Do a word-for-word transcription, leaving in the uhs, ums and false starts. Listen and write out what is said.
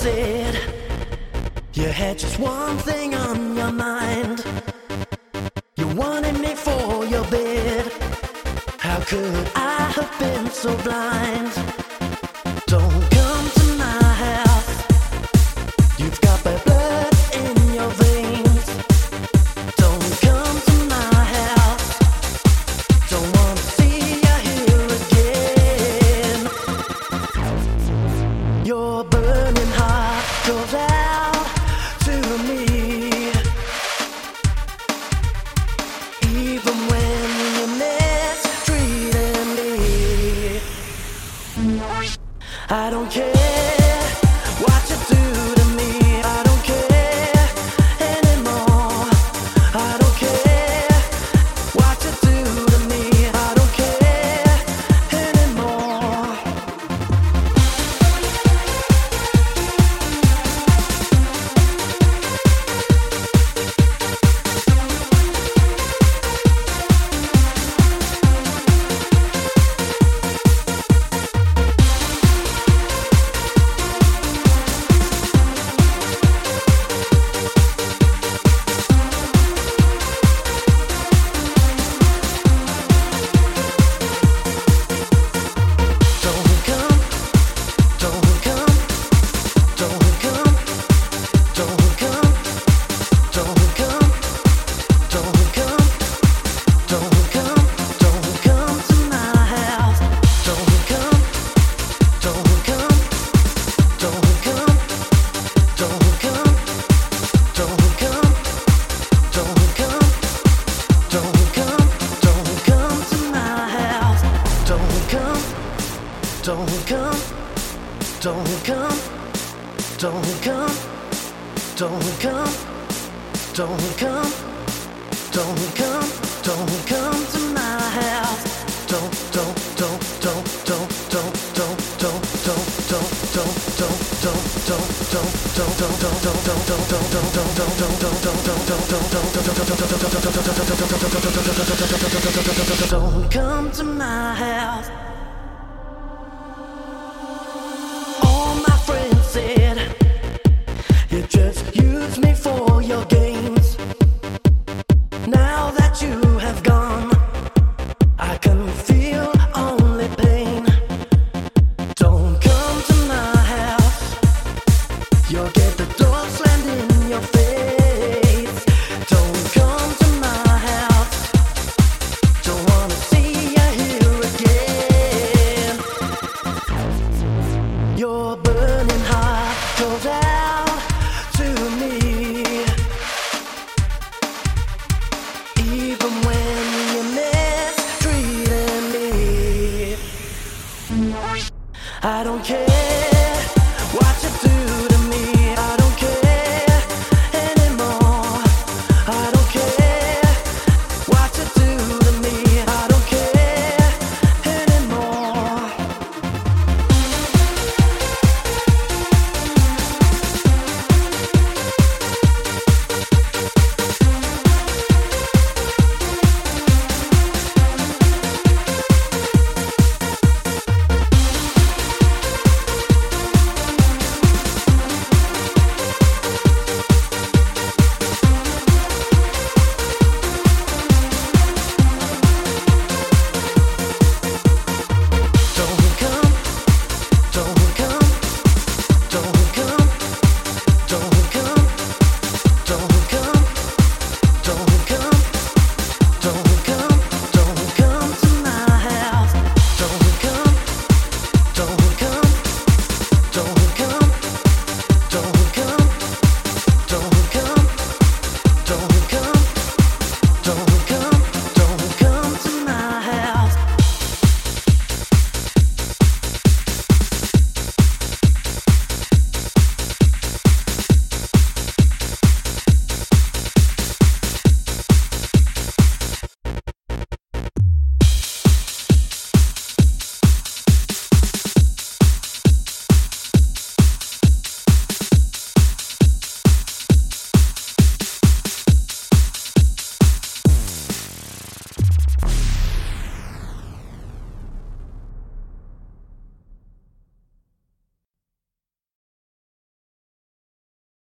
said you had just one thing on your mind. You wanted me for your bed. How could I have been so blind? Don't come to my house. You've got bad blood in your veins. Don't come to my house. Don't wanna see you here again. Your burning heart goes out to me, even when you're mistreating me. I don't care what you do to me. I don't care anymore. I don't care what you do to me. I don't care anymore. Don't come, don't come, don't come, don't come, don't come, don't come, don't come to my house. Don't, don't, don't, don't, don't, don't, don't, don't, don't, don't, don't, don't, don't, don't, don't, don't, don't come to my house. Said you just use me for your games. Now that you have gone, I can feel only pain. Don't come to my house. You'll get the door slammed in your face. Don't come to my house. Don't wanna see you here again. Your burning heart goes out to me, even when you're mistreating me. I don't care what you do.